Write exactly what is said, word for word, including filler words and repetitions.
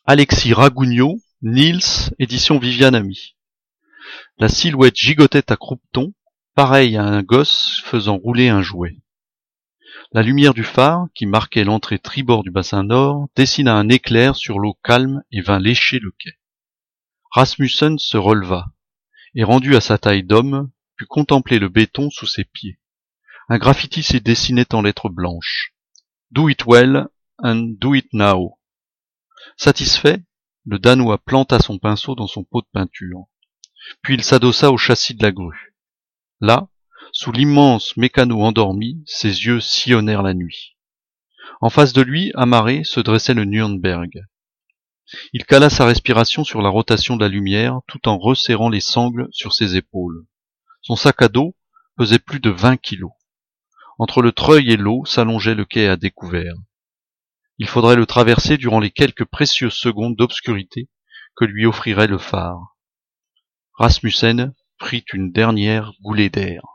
Alexis Ragougnaud, Niels, édition Viviane Ami. La silhouette gigotait à croupeton, pareille à un gosse faisant rouler un jouet. La lumière du phare, qui marquait l'entrée tribord du bassin nord, dessina un éclair sur l'eau calme et vint lécher le quai. Rasmussen se releva, et rendu à sa taille d'homme, put contempler le béton sous ses pieds. Un graffiti s'y dessinait en lettres blanches. Do it well and do it now. Satisfait, le Danois planta son pinceau dans son pot de peinture. Puis il s'adossa au châssis de la grue. Là, sous l'immense mécano endormi, ses yeux sillonnèrent la nuit. En face de lui, amarré, se dressait le Nürnberg. Il cala sa respiration sur la rotation de la lumière, tout en resserrant les sangles sur ses épaules. Son sac à dos pesait plus de vingt kilos. Entre le treuil et l'eau s'allongeait le quai à découvert. Il faudrait le traverser durant les quelques précieuses secondes d'obscurité que lui offrirait le phare. Rasmussen prit une dernière goulée d'air.